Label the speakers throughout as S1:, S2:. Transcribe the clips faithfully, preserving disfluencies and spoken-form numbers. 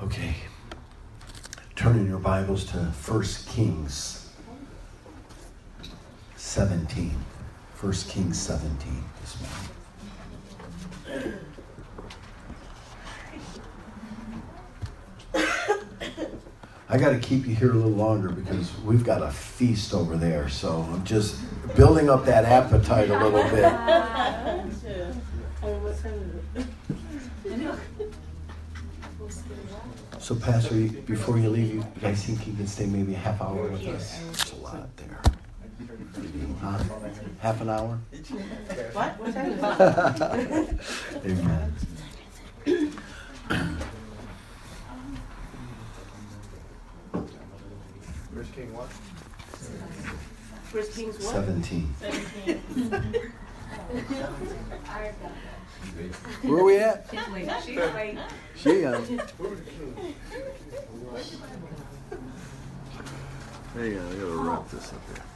S1: Okay. Turn in your Bibles to First Kings seventeen. First Kings seventeen this morning. I got to keep you here a little longer because we've got a feast over there. So I'm just building up that appetite a little bit. So, Pastor, before you leave, you guys think you can stay maybe a half hour with us? There's a lot there. Huh? Half an hour?
S2: What? What time is it?
S1: Amen.
S3: First King what?
S2: First Kings what?
S1: seventeen.
S2: Seventeen.
S1: Where are we at?
S2: She's waiting. She's waiting.
S1: She um. Hang on, I gotta wrap this up here.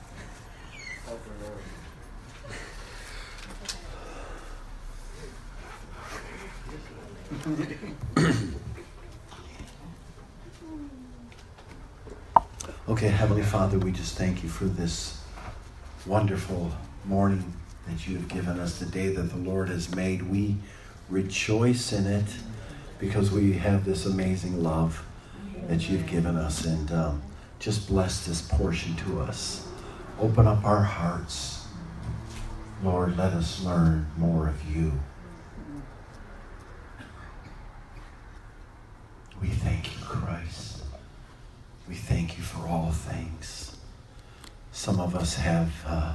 S1: Okay, Heavenly Father, we just thank you for this wonderful morning that you have given us, the day that the Lord has made. We rejoice in it because we have this amazing love that you've given us, and um, just bless this portion to us. Open up our hearts. Lord, let us learn more of you. We thank you, Christ. We thank you for all things. Some of us have uh,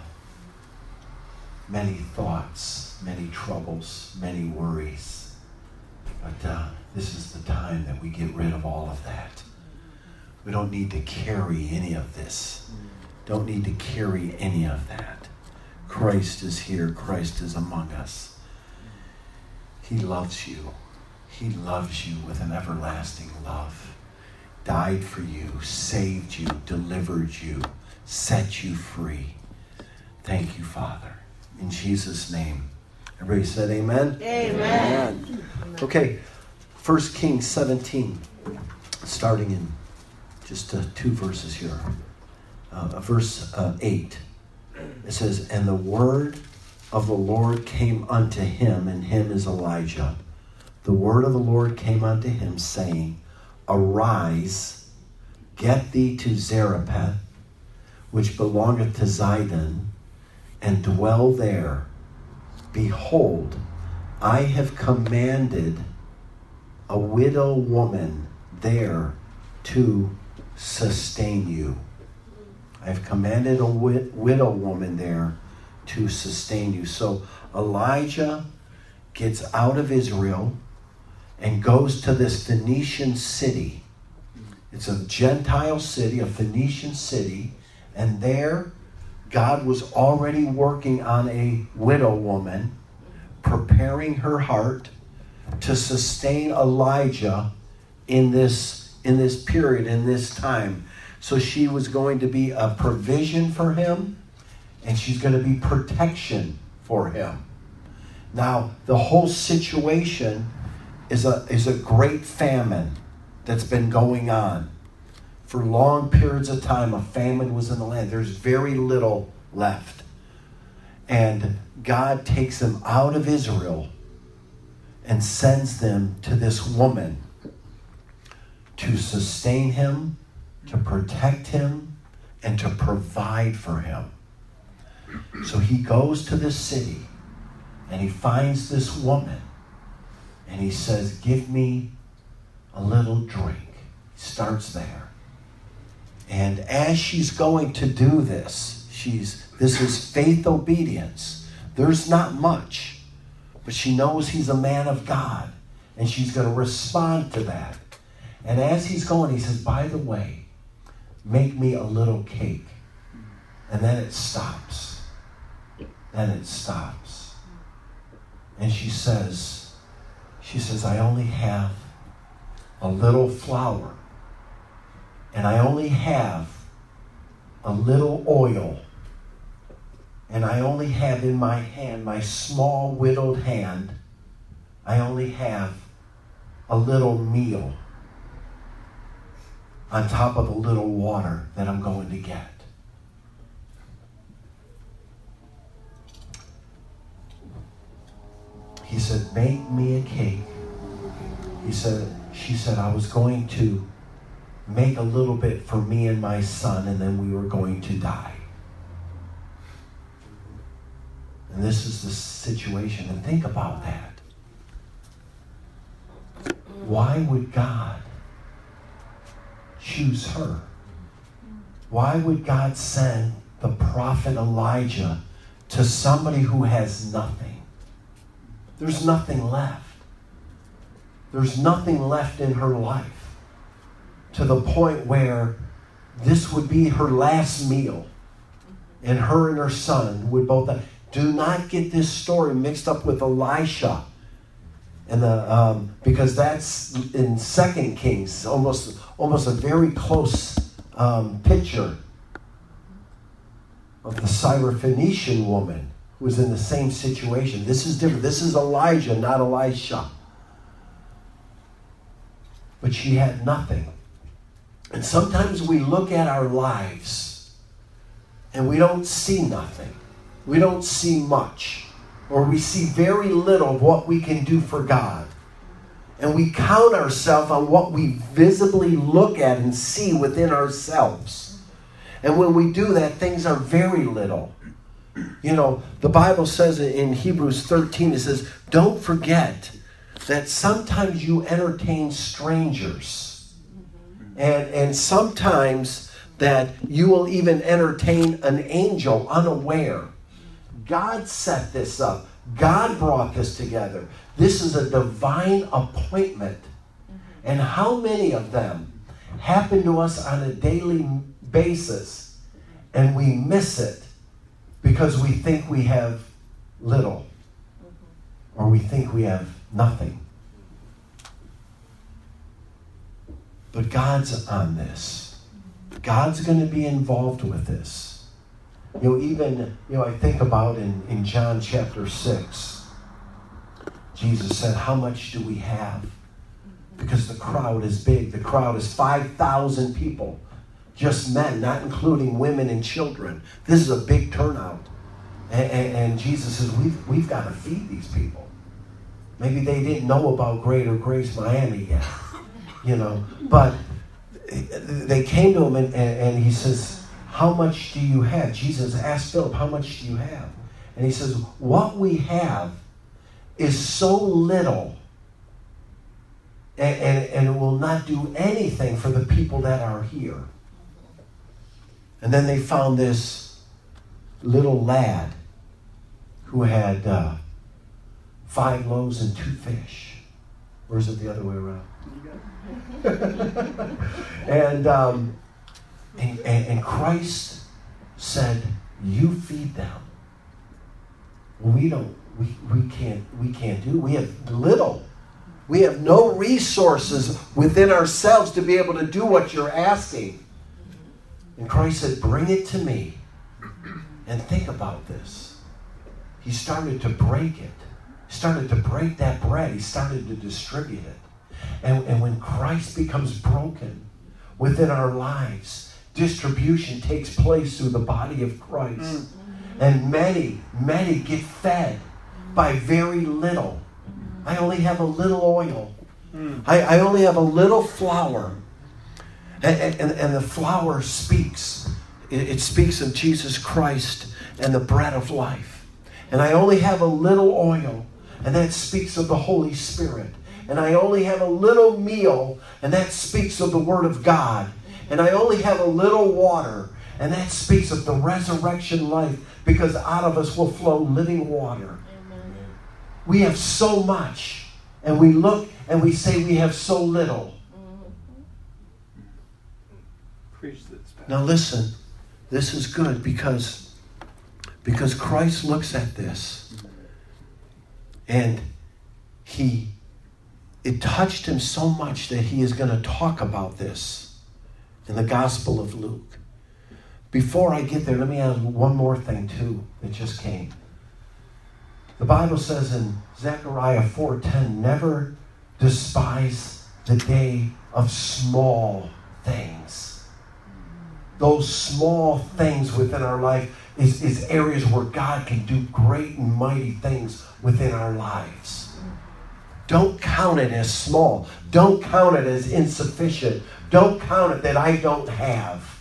S1: many thoughts, many troubles, many worries. But uh, this is the time that we get rid of all of that. We don't need to carry any of this. Don't need to carry any of that. Christ is here. Christ is among us. He loves you. He loves you with an everlasting love. Died for you, saved you, delivered you, set you free. Thank you, Father. In Jesus' name. Everybody said amen?
S2: Amen.
S1: Amen. Okay, First Kings seventeen, starting in just uh, two verses here. Uh, verse uh, eight. It says, "And the word of the Lord came unto him," and him is Elijah. "The word of the Lord came unto him, saying, Arise, get thee to Zarephath, which belongeth to Zidon, and dwell there. Behold, I have commanded a widow woman there to sustain you." I have commanded a wid- widow woman there to sustain you. So Elijah gets out of Israel and goes to this Phoenician city. It's a Gentile city, a Phoenician city, and there God was already working on a widow woman, preparing her heart to sustain Elijah in this, in this period, in this time. So she was going to be a provision for him, and she's going to be protection for him. Now, the whole situation is a, is a great famine that's been going on. For long periods of time, a famine was in the land. There's very little left. And God takes them out of Israel and sends them to this woman to sustain him, to protect him, and to provide for him. So he goes to this city and he finds this woman and he says, "Give me a little drink." He starts there. And as she's going to do this, she's this is faith obedience. There's not much, but she knows he's a man of God, and she's going to respond to that. And as he's going, he says, "By the way, make me a little cake." And then it stops. Then it stops. And she says, she says, "I only have a little flour, and I only have a little oil, and I only have in my hand, my small widowed hand, I only have a little meal." on top of the little water that I'm going to get. He said, make me a cake. He said, she said, I was going to make a little bit for me and my son, and then we were going to die. And this is the situation. And think about that. Why would God choose her? Why would God send the prophet Elijah to somebody who has nothing? There's nothing left. There's nothing left in her life to the point where this would be her last meal. And her and her son would both die. Do not get this story mixed up with Elisha. And the um, because that's in Second Kings, almost almost a very close um, picture of the Syrophoenician woman who was in the same situation. This is different. This is Elijah, not Elisha. But she had nothing. And sometimes we look at our lives and we don't see nothing. We don't see much. Or we see very little of what we can do for God. And we count ourselves on what we visibly look at and see within ourselves. And when we do that, things are very little. You know, the Bible says in Hebrews thirteen, it says, don't forget that sometimes you entertain strangers. And, and sometimes that you will even entertain an angel unaware. God set this up. God brought this together. This is a divine appointment. And how many of them happen to us on a daily basis and we miss it because we think we have little or we think we have nothing. But God's on this. God's going to be involved with this. You know, even, you know, I think about in, in John chapter six, Jesus said, how much do we have? Because the crowd is big. The crowd is five thousand people. Just men, not including women and children. This is a big turnout. And, and, and Jesus says, we've, we've got to feed these people. Maybe they didn't know about Greater Grace Miami yet, you know. But they came to him and, and, and he says, how much do you have? Jesus asked Philip, how much do you have? And he says, what we have is so little and, and, and it will not do anything for the people that are here. And then they found this little lad who had uh, five loaves and two fish. Or is it the other way around? and, um, and, and and Christ said, "You feed them." We don't. We we can't. We can't do. We have little. We have no resources within ourselves to be able to do what you're asking. And Christ said, "Bring it to me." And think about this. He started to break it. He started to break that bread. He started to distribute it. And, and when Christ becomes broken within our lives, distribution takes place through the body of Christ. Mm. And many, many get fed by very little. I only have a little oil. Mm. I, I only have a little flour. And, and, and the flour speaks. It, it speaks of Jesus Christ and the bread of life. And I only have a little oil, and that speaks of the Holy Spirit. And I only have a little meal, and that speaks of the Word of God. And I only have a little water, and that speaks of the resurrection life, because out of us will flow living water. Amen. We have so much, and we look and we say we have so little.
S3: Preach this, Pastor.
S1: Now listen, this is good because, because Christ looks at this, and he it touched him so much that he is going to talk about this in the Gospel of Luke. Before I get there, let me add one more thing too that just came. The Bible says in Zechariah four ten, never despise the day of small things. Those small things within our life is, is areas where God can do great and mighty things within our lives. Don't count it as small. Don't count it as insufficient. Don't count it that I don't have.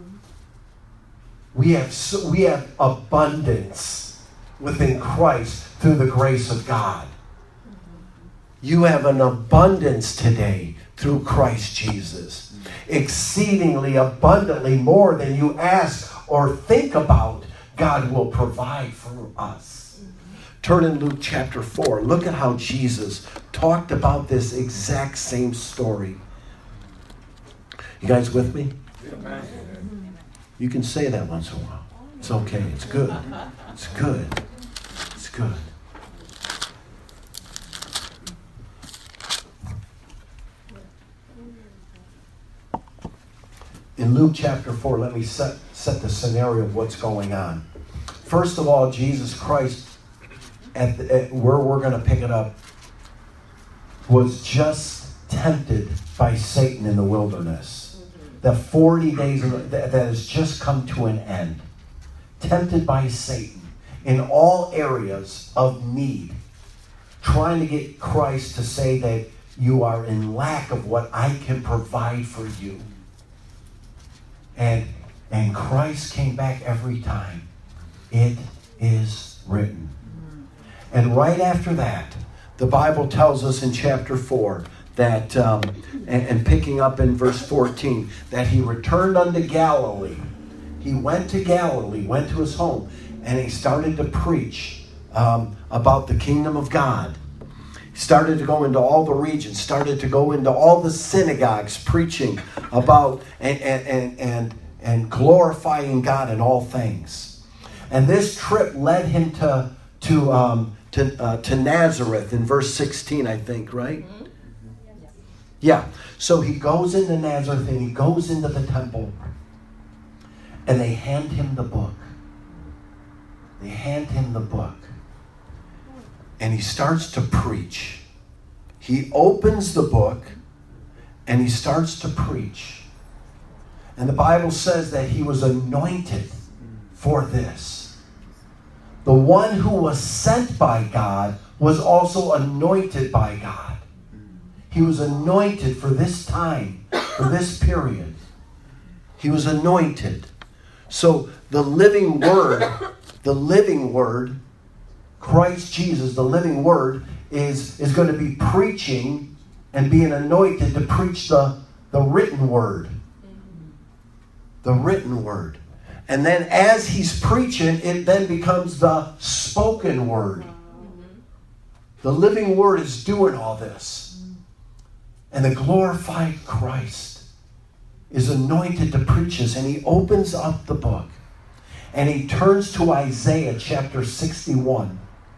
S1: We have, we have abundance within Christ through the grace of God. You have an abundance today through Christ Jesus. Exceedingly abundantly more than you ask or think about, God will provide for us. Turn in Luke chapter four. Look at how Jesus talked about this exact same story. You guys with me? You can say that once in a while. It's okay. It's good. It's good. It's good. In Luke chapter four, let me set, set the scenario of what's going on. First of all, Jesus Christ, at, the, at where we're going to pick it up, was just tempted by Satan in the wilderness. The forty days of, that, that has just come to an end. Tempted by Satan in all areas of need. Trying to get Christ to say that you are in lack of what I can provide for you. And, and Christ came back every time. It is written. And right after that, the Bible tells us in chapter four that, um, and, and picking up in verse fourteen, that he returned unto Galilee. He went to Galilee, went to his home, and he started to preach um, about the kingdom of God. He started to go into all the regions, started to go into all the synagogues, preaching about and and and and, and glorifying God in all things. And this trip led him to to um, to uh, to Nazareth in verse sixteen, I think, right? Mm-hmm. Yeah. So he goes into Nazareth and he goes into the temple, and they hand him the book. They hand him the book. And he starts to preach. He opens the book and he starts to preach. And the Bible says that he was anointed for this. The one who was sent by God was also anointed by God. He was anointed for this time, for this period. He was anointed. So the living word, the living word, Christ Jesus, the living word, is, is going to be preaching and being anointed to preach the, the written word. The written word. And then as he's preaching, it then becomes the spoken word. The living word is doing all this. And the glorified Christ is anointed to preach this. And he opens up the book. And he turns to Isaiah chapter sixty-one.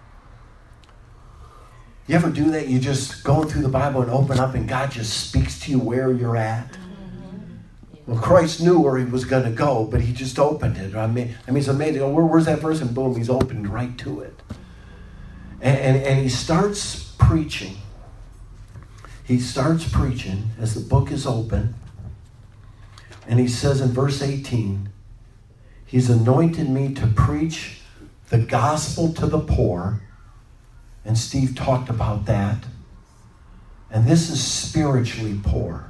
S1: You ever do that? You just go through the Bible and open up and God just speaks to you where you're at. Well, Christ knew where he was going to go, but he just opened it. I mean, I mean it's amazing. Oh, where, where's that verse? And boom, he's opened right to it. And, and, and he starts preaching. He starts preaching as the book is open. And he says in verse eighteen, he's anointed me to preach the gospel to the poor. And Steve talked about that. And this is spiritually poor.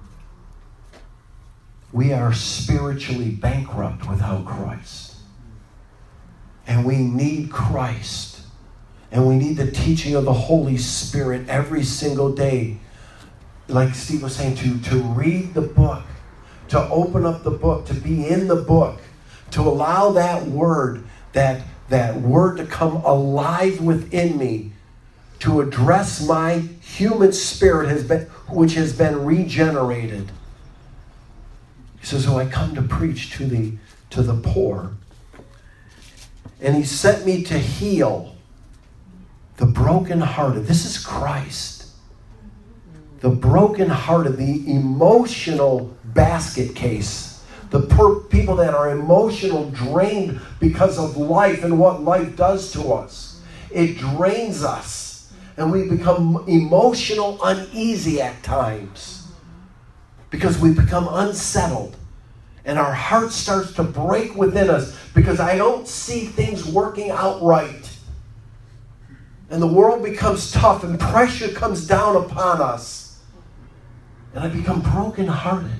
S1: We are spiritually bankrupt without Christ. And we need Christ. And we need the teaching of the Holy Spirit every single day. Like Steve was saying, to, to read the book, to open up the book, to be in the book, to allow that word, that, that word to come alive within me, to address my human spirit has been, which has been regenerated. He says, so I come to preach to the, to the poor. And he sent me to heal the brokenhearted. This is Christ. The brokenhearted, the emotional basket case. The per- people that are emotional drained because of life and what life does to us. It drains us. And we become emotional uneasy at times. because we become unsettled. And our heart starts to break within us because I don't see things working out right. And the world becomes tough and pressure comes down upon us. And I become brokenhearted.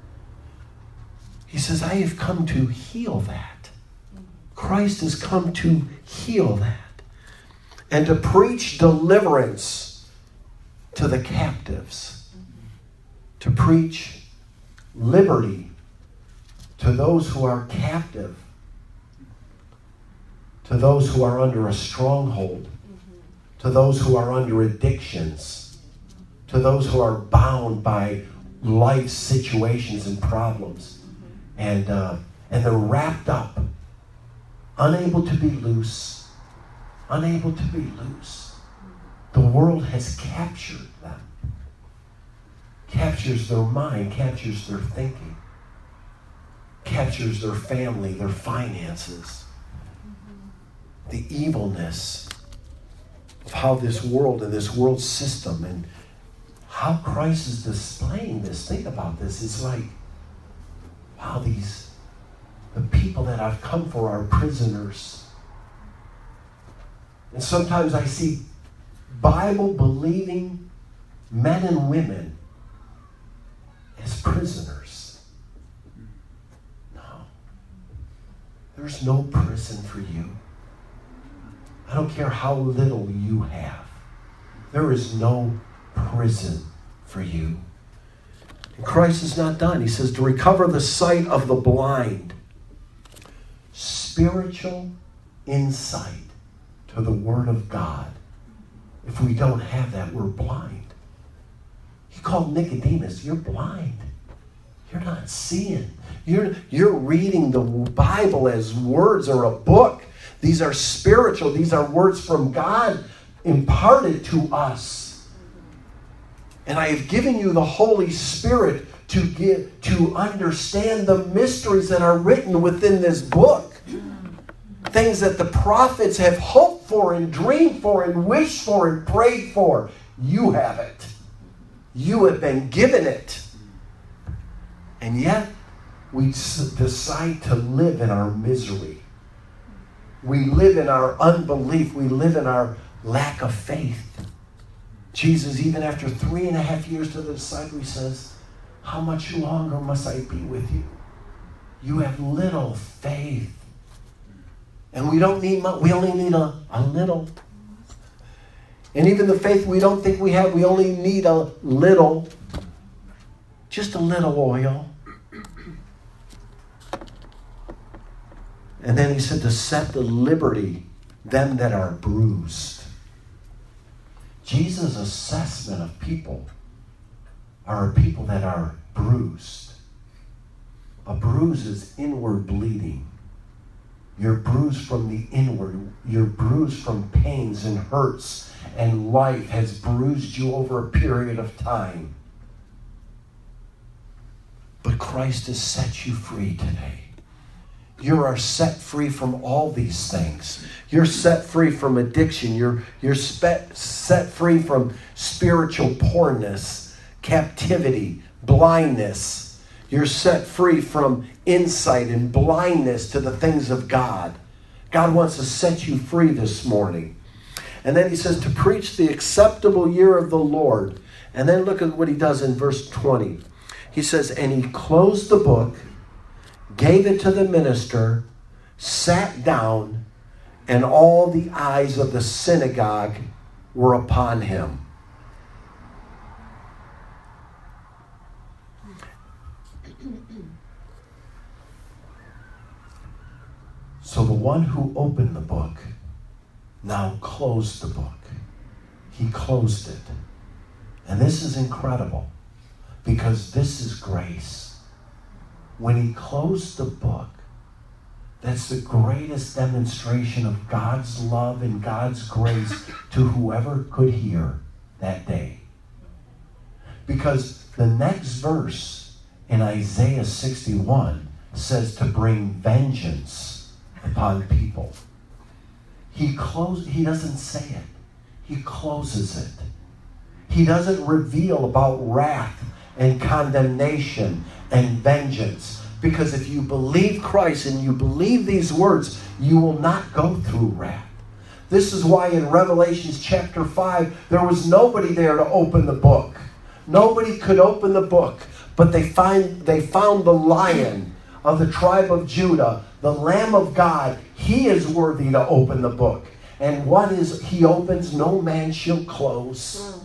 S1: He says, I have come to heal that. Christ has come to heal that. And to preach deliverance to the captives. To preach liberty to those who are captive. To those who are under a stronghold. To those who are under addictions. To those who are bound by life situations and problems. And, uh, and they're wrapped up. Unable to be loose. Unable to be loose. The world has captured them. Captures their mind. Captures their thinking. Captures their family, their finances. The evilness of how this world and this world system and how Christ is displaying this. Think about this. It's like, wow, these, the people that I've come for are prisoners. And sometimes I see Bible-believing men and women as prisoners. No. There's no prison for you. I don't care how little you have. There is no prison for you. And Christ is not done. He says to recover the sight of the blind. Spiritual insight to the Word of God. If we don't have that, we're blind. He called Nicodemus, you're blind. You're not seeing. You're, you're reading the Bible as words or a book. These are spiritual. These are words from God imparted to us. And I have given you the Holy Spirit to get, to understand the mysteries that are written within this book. Things that the prophets have hoped for and dreamed for and wished for and prayed for. You have it. You have been given it. And yet, we decide to live in our misery. We live in our unbelief. We live in our lack of faith. Jesus, even after three and a half years to the disciples, he says, how much longer must I be with you? You have little faith. And we don't need much. We only need a, a little. And even the faith we don't think we have, we only need a little. Just a little oil. And then he said to set the liberty them that are bruised. Jesus' assessment of people are people that are bruised. A bruise is inward bleeding. You're bruised from the inward. You're bruised from pains and hurts, and life has bruised you over a period of time. But Christ has set you free today. You are set free from all these things. You're set free from addiction. You're, you're spe- set free from spiritual poorness, captivity, blindness. You're set free from insight and blindness to the things of God. God wants to set you free this morning. And then he says to preach the acceptable year of the Lord. And then look at what he does in verse twenty. He says, and he closed the book, gave it to the minister, sat down, and all the eyes of the synagogue were upon him. So the one who opened the book now closed the book. He closed it. And this is incredible because this is grace. When he closed the book, that's the greatest demonstration of God's love and God's grace to whoever could hear that day. Because the next verse in Isaiah sixty-one says to bring vengeance upon people. He close, he doesn't say it. He closes it. He doesn't reveal about wrath and condemnation and vengeance. Because if you believe Christ and you believe these words, you will not go through wrath. This is why in Revelation chapter five, there was nobody there to open the book. Nobody could open the book, but they find they found the Lion of the tribe of Judah, the Lamb of God. He is worthy to open the book. And what is he opens, no man shall close.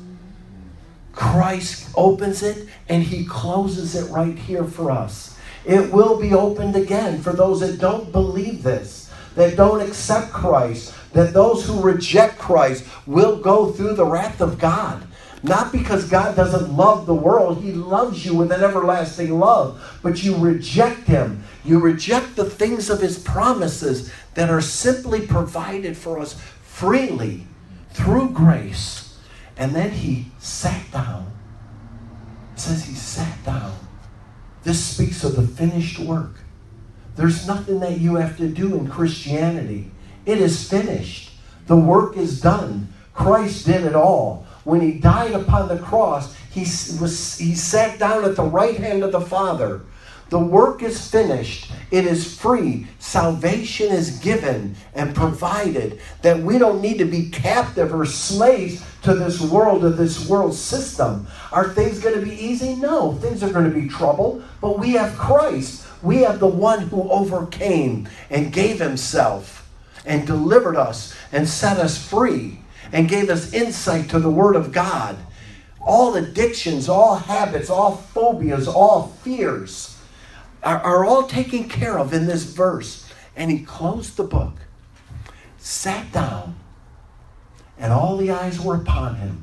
S1: Christ opens it and he closes it right here for us. It will be opened again for those that don't believe this, that don't accept Christ, that those who reject Christ will go through the wrath of God. Not because God doesn't love the world. He loves you with an everlasting love. But you reject him. You reject the things of his promises that are simply provided for us freely through grace. And then he sat down. It says he sat down. This speaks of the finished work. There's nothing that you have to do in Christianity. It is finished. The work is done. Christ did it all. When he died upon the cross, he, was, he sat down at the right hand of the Father. The work is finished. It is free. Salvation is given and provided, that we don't need to be captive or slaves to this world, or this world system. Are things going to be easy? No. Things are going to be trouble. But we have Christ. We have the one who overcame and gave himself and delivered us and set us free and gave us insight to the Word of God. All addictions, all habits, all phobias, all fears are, are all taken care of in this verse. And he closed the book, sat down, and all the eyes were upon him.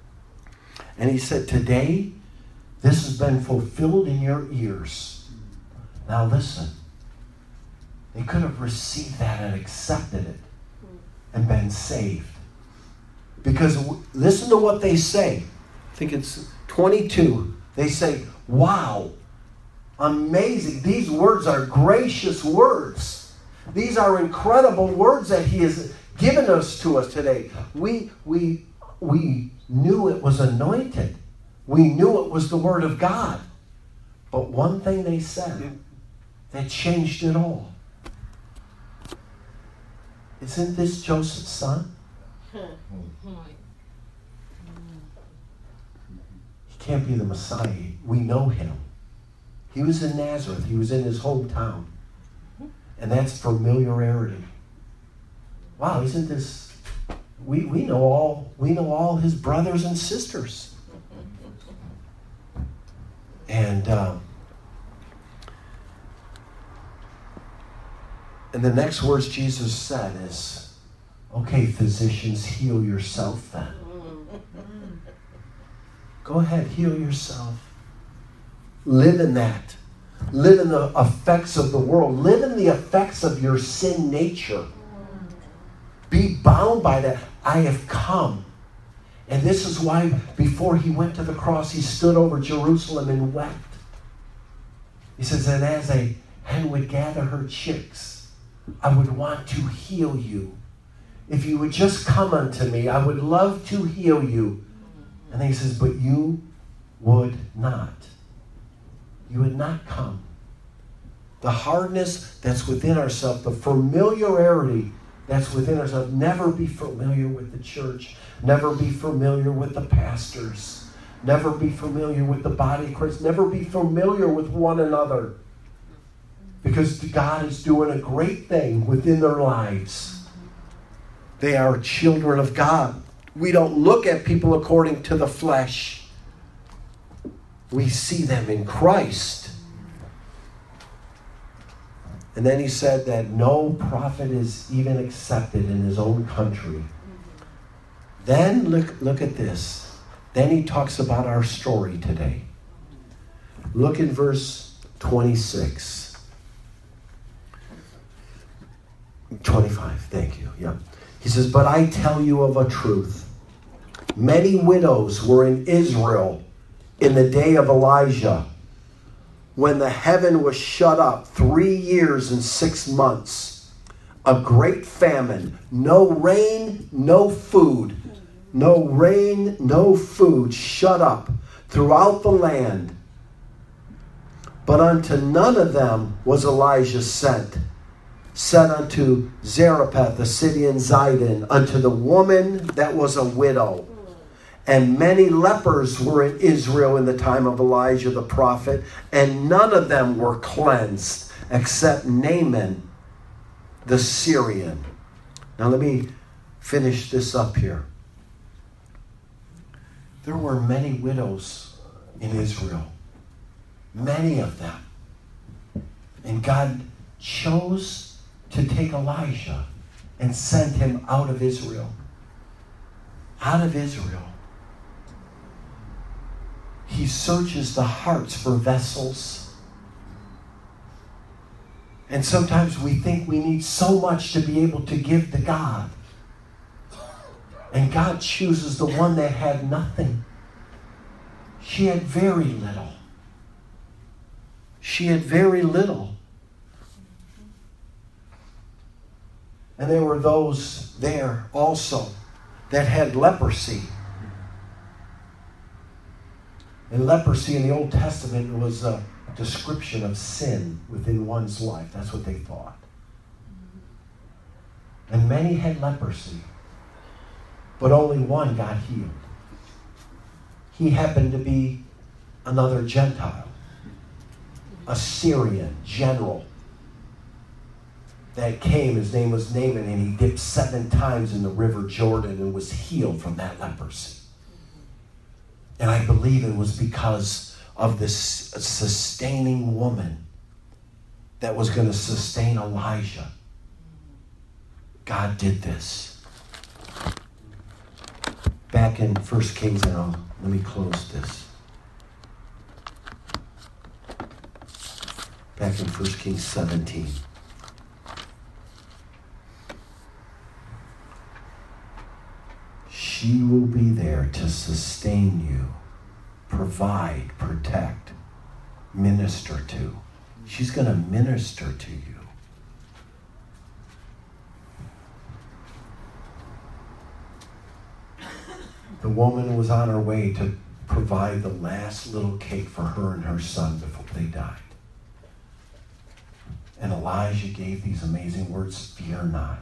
S1: And he said, today, this has been fulfilled in your ears. Now listen. They could have received that and accepted it and been saved. Because w- listen to what they say. I think it's twenty-two. They say, wow, amazing. These words are gracious words. These are incredible words that he has given us to us today. We, we, we knew it was anointed. We knew it was the Word of God. But one thing they said that changed it all. Isn't this Joseph's son? He can't be the Messiah. We know him. He was in Nazareth. He was in his hometown. And that's familiarity. Wow, isn't this... We, we know all we know all his brothers and sisters. And um, and the next words Jesus said is, okay, physicians, heal yourself then. Go ahead, heal yourself. Live in that. Live in the effects of the world. Live in the effects of your sin nature. Be bound by that. I have come. And this is why before he went to the cross, he stood over Jerusalem and wept. He says, and as a hen would gather her chicks, I would want to heal you. If you would just come unto me, I would love to heal you. And then he says, but you would not. You would not come. The hardness that's within ourselves, the familiarity that's within ourselves, never be familiar with the church. Never be familiar with the pastors. Never be familiar with the body of Christ. Never be familiar with one another. Because God is doing a great thing within their lives. They are children of God. We don't look at people according to the flesh. We see them in Christ. And then he said that no prophet is even accepted in his own country. Then look, look at this. Then he talks about our story today. Look in verse twenty-six. twenty-five, thank you. Yeah. He says, but I tell you of a truth. Many widows were in Israel in the day of Elijah, when the heaven was shut up three years and six months, a great famine, no rain, no food, no rain, no food, shut up throughout the land. But unto none of them was Elijah sent. Sent unto Zarephath, the city in Zidon, unto the woman that was a widow. And many lepers were in Israel in the time of Elijah the prophet, and none of them were cleansed, except Naaman the Syrian. Now let me finish this up here. There were many widows in Israel. Many of them. And God chose to take Elijah and send him out of Israel. Out of Israel. He searches the hearts for vessels. And sometimes we think we need so much to be able to give to God. And God chooses the one that had nothing. She had very little. She had very little. And there were those there also that had leprosy. And leprosy in the Old Testament was a description of sin within one's life. That's what they thought. And many had leprosy, but only one got healed. He happened to be another Gentile, a Syrian general that came. His name was Naaman, and he dipped seven times in the river Jordan and was healed from that leprosy. And I believe it was because of this sustaining woman that was going to sustain Elijah. God did this. Back in First Kings, and I'll, let me close this. Back in First Kings seventeen. She will be there to sustain you, provide, protect, minister to. She's going to minister to you. The woman was on her way to provide the last little cake for her and her son before they died. And Elijah gave these amazing words, fear not.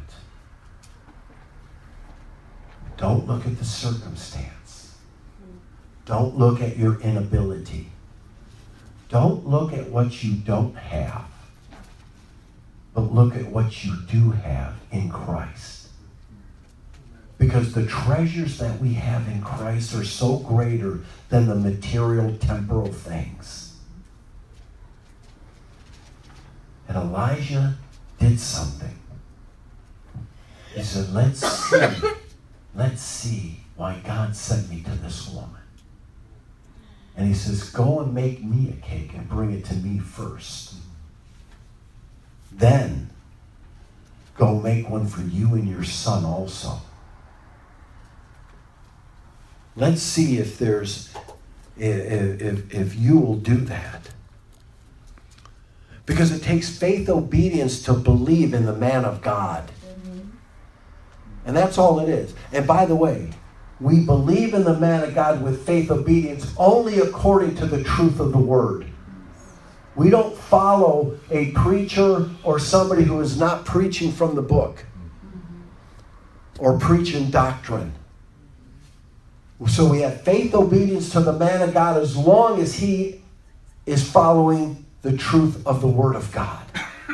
S1: Don't look at the circumstance. Don't look at your inability. Don't look at what you don't have. But look at what you do have in Christ. Because the treasures that we have in Christ are so greater than the material, temporal things. And Elijah did something. He said, let's see. Let's see why God sent me to this woman. And he says, go and make me a cake and bring it to me first. Then, go make one for you and your son also. Let's see if there's, if, if, if you will do that. Because it takes faith obedience to believe in the man of God. And that's all it is. And by the way, we believe in the man of God with faith obedience only according to the truth of the word. We don't follow a preacher or somebody who is not preaching from the book or preaching doctrine. So we have faith obedience to the man of God as long as he is following the truth of the word of God.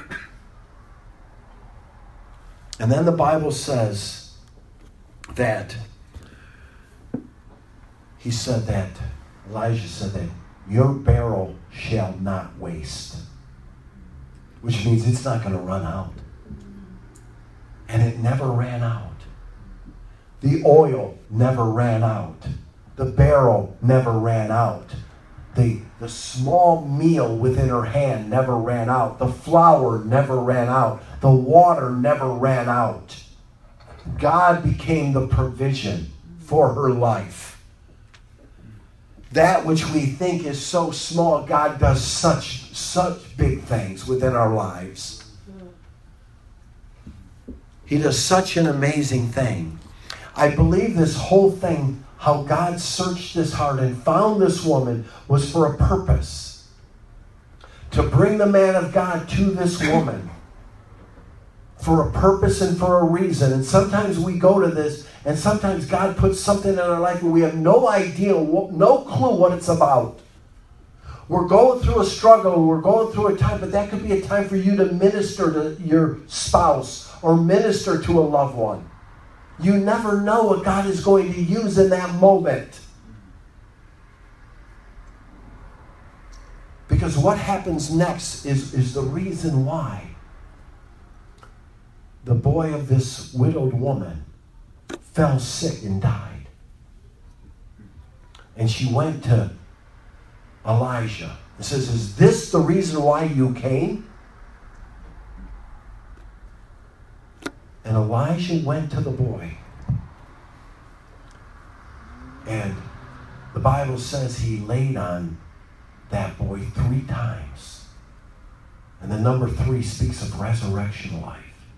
S1: And then the Bible says that he said that, Elijah said that your barrel shall not waste. Which means it's not going to run out. And it never ran out. The oil never ran out. The barrel never ran out. The, the small meal within her hand never ran out. The flour never ran out. The water never ran out. God became the provision for her life. That which we think is so small, God does such, such big things within our lives. He does such an amazing thing. I believe this whole thing how God searched his heart and found this woman was for a purpose. To bring the man of God to this woman for a purpose and for a reason. And sometimes we go to this, and sometimes God puts something in our life and we have no idea, no clue what it's about. We're going through a struggle, we're going through a time, but that could be a time for you to minister to your spouse or minister to a loved one. You never know what God is going to use in that moment. Because what happens next is, is the reason why the boy of this widowed woman fell sick and died. And she went to Elijah and says, is this the reason why you came? And Elijah went to the boy. And the Bible says he laid on that boy three times. And the number three speaks of resurrection life.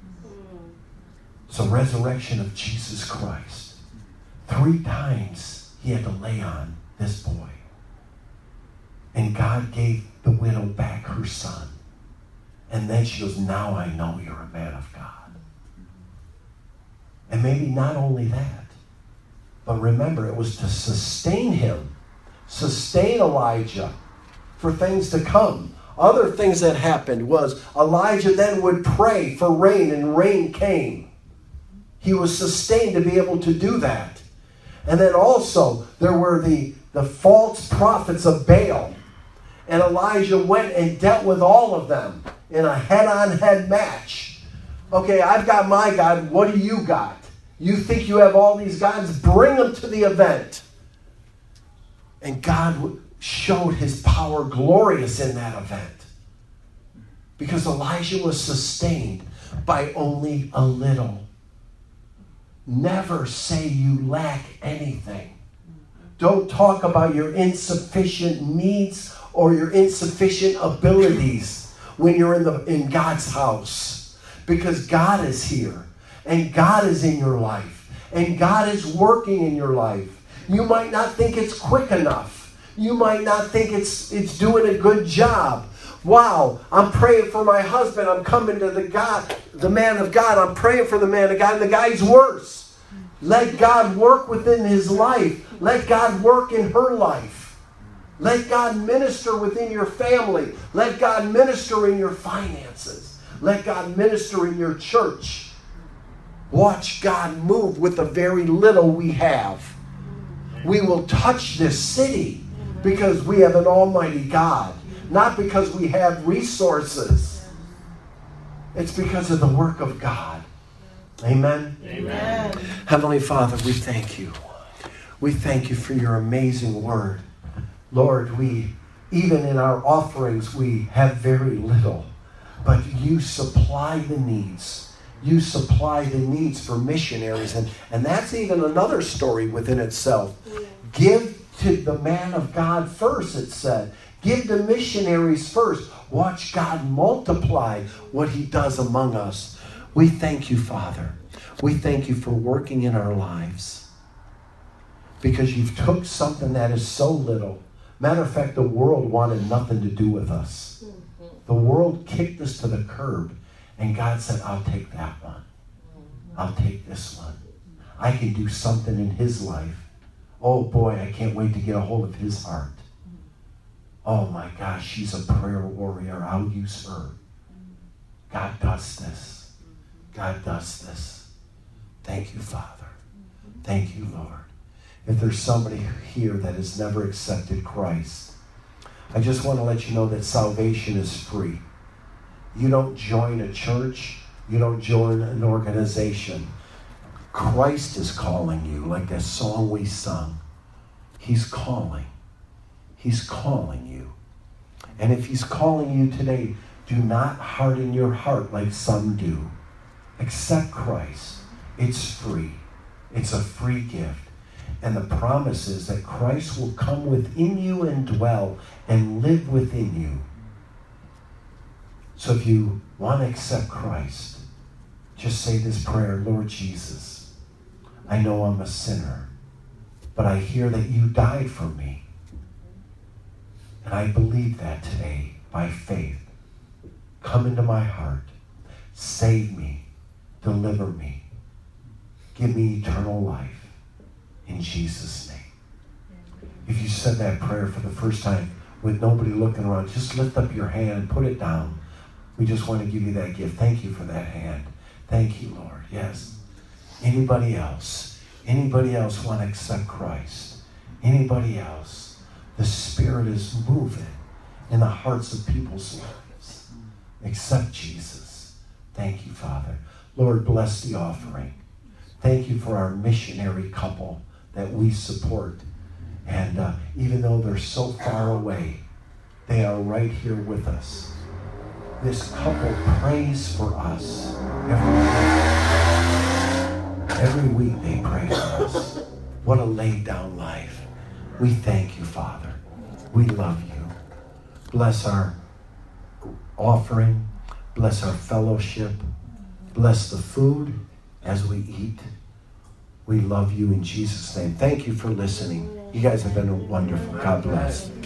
S1: So resurrection of Jesus Christ. Three times he had to lay on this boy. And God gave the widow back her son. And then she goes, now I know you're a man of God. And maybe not only that, but remember, it was to sustain him, sustain Elijah for things to come. Other things that happened was Elijah then would pray for rain, and rain came. He was sustained to be able to do that. And then also, there were the, the false prophets of Baal. And Elijah went and dealt with all of them in a head-on-head match. Okay, I've got my God. What do you got? You think you have all these gods? Bring them to the event. And God showed his power glorious in that event. Because Elijah was sustained by only a little. Never say you lack anything. Don't talk about your insufficient needs or your insufficient abilities when you're in the in God's house. Because God is here. And God is in your life. And God is working in your life. You might not think it's quick enough. You might not think it's it's doing a good job. Wow, I'm praying for my husband. I'm coming to the God, the man of God. I'm praying for the man of God, and the guy's worse. Let God work within his life. Let God work in her life. Let God minister within your family. Let God minister in your finances. Let God minister in your church. Watch God move with the very little we have. We will touch this city because we have an almighty God. Not because we have resources. It's because of the work of God. Amen?
S2: Amen.
S1: Heavenly Father, we thank you. We thank you for your amazing word. Lord, we, even in our offerings, we have very little. But you supply the needs. You supply the needs for missionaries. And, and that's even another story within itself. Give to the man of God first, it said. Give to missionaries first. Watch God multiply what he does among us. We thank you, Father. We thank you for working in our lives. Because you've took something that is so little. Matter of fact, the world wanted nothing to do with us. The world kicked us to the curb. And God said, I'll take that one. I'll take this one. I can do something in his life. Oh boy, I can't wait to get a hold of his heart. Oh my gosh, she's a prayer warrior. I'll use her. God does this. God does this. Thank you, Father. Thank you, Lord. If there's somebody here that has never accepted Christ, I just want to let you know that salvation is free. You don't join a church. You don't join an organization. Christ is calling you, like that song we sung. He's calling. He's calling you. And if he's calling you today, do not harden your heart like some do. Accept Christ. It's free. It's a free gift. And the promise is that Christ will come within you and dwell and live within you. So if you want to accept Christ, just say this prayer, Lord Jesus, I know I'm a sinner. but I hear that you died for me. And I believe that today by faith. Come into my heart. Save me. Deliver me. Give me eternal life. In Jesus' name. If you said that prayer for the first time with nobody looking around, just lift up your hand and put it down. We just want to give you that gift. Thank you for that hand. Thank you, Lord. Yes. Anybody else? Anybody else want to accept Christ? Anybody else? The Spirit is moving in the hearts of people's lives. Accept Jesus. Thank you, Father. Lord, bless the offering. Thank you for our missionary couple that we support. And uh, even though they're so far away, they are right here with us. This couple prays for us every week. Every week they pray for us. What a laid down life. We thank you, Father. We love you. Bless our offering. Bless our fellowship. Bless the food as we eat. We love you in Jesus' name. Thank you for listening. You guys have been wonderful. God bless.